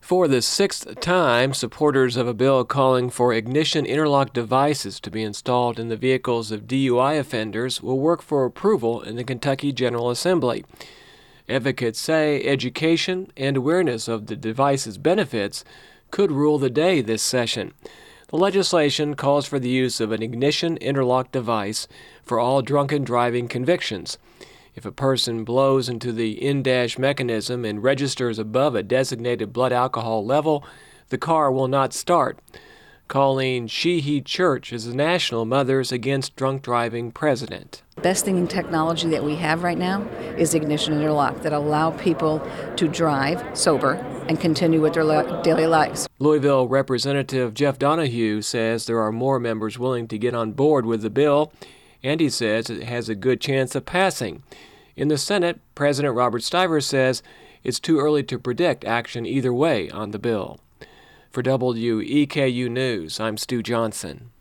For the sixth time, supporters of a bill calling for ignition interlock devices to be installed in the vehicles of DUI offenders will work for approval in the Kentucky General Assembly. Advocates say education and awareness of the device's benefits could rule the day this session. The legislation calls for the use of an ignition interlock device for all drunken driving convictions. If a person blows into the in-dash mechanism and registers above a designated blood alcohol level, the car will not start. Colleen Sheehy Church is the National Mothers Against Drunk Driving president. The best thing in technology that we have right now is ignition interlock that allow people to drive sober and continue with their daily lives. Louisville Representative Jeff Donahue says there are more members willing to get on board with the bill, and he says it has a good chance of passing. In the Senate, President Robert Stivers says it's too early to predict action either way on the bill. For WEKU News, I'm Stu Johnson.